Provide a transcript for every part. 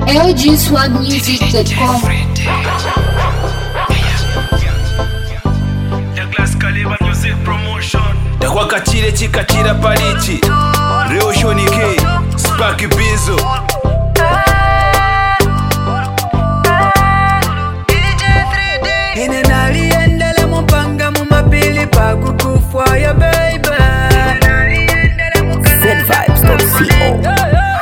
LGSwagmusic.com. Douglas Caliber Music Promotion. Dakwakachire chikachira palichi Leo Shoni K Sparky Bizo. Ine naliendele mupanga mumapili pakukufwa ya baby. ZVibes.co.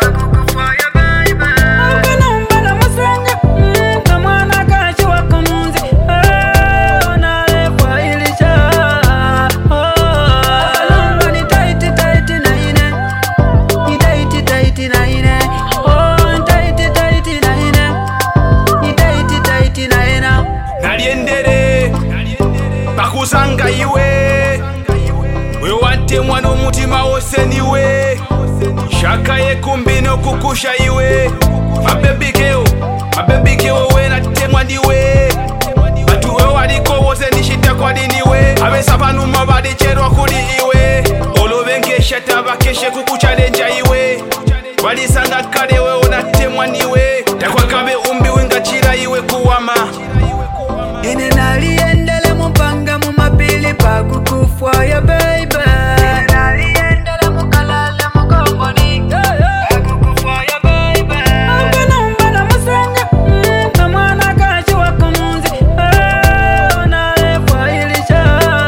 Bakusanga iwe wewate mwana umutima wose niwe shaka ye kumbino kukusha iwe mabebikeo we natemwa niwe batu we waliko wose nishita kwa diniwe abesabanuma badicherwa kuli iwe olobenkesha tabakeshe kukuchalenja iwe walisanga kale we unatemwa niwe takwakabe umbi wingachira iwe kuwama. Ine naliendele mupanga mumapili pakukufwa ya baby. Naliendele mukalale mukongoni pakukufwa ya baby. Mbana musanga kamwana kachi wakumunzi onalefwa ilisha.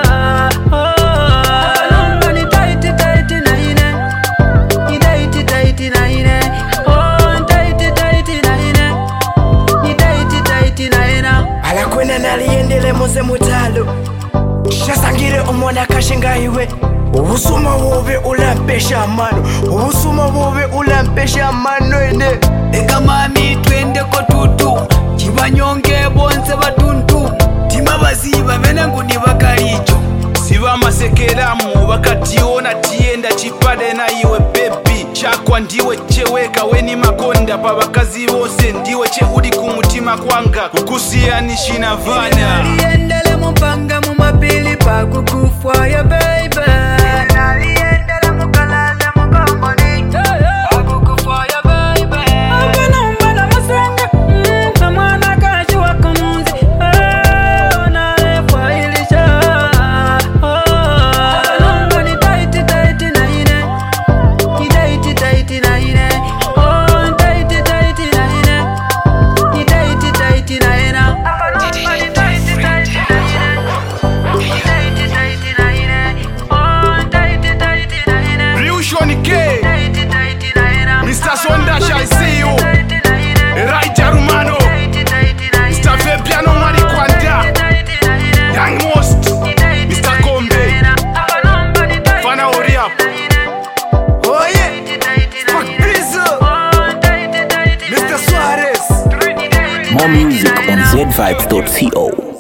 Alonga ni taiti taiti na ine ni taiti taiti na ine taiti taiti na ine ni taiti taiti na ine. Alakwena naliendele muze mutalo shasangire umona kashinga iwe ubusuma bobe ulampesha mano ubusuma bobe ulampesha mano ene eka mami twende ko tutu kibanyonge bonse batuntu tima baziba bene nguni bakalicho siba masekeramu bakationa tienda chipade na iwe baby chakwa ndiwe cheweka weni makonda pa bakazi bose ndiwe cheudi kumutima kwanga kukusianishi na vanya. Naliendele mupanga mumapili pakukufwa ya baby. Naliendele mukalale mukongoni pakukufwa ya baby. Mbana musanga kamwana kachi wakumunzi onalefwa ilisha. Alonga ni taiti taiti na ine ni taiti taiti na ine taiti taiti na ine ni taiti taiti na ine. Shoni K Mr. Sondasha, I see you. Raija Rumano Mr. Fabiano Marikwanda Young Most Mr. Kombe Fana Oriap. Oh yeah Fuck Bizo Mr. Suarez. More music on ZVibes.co.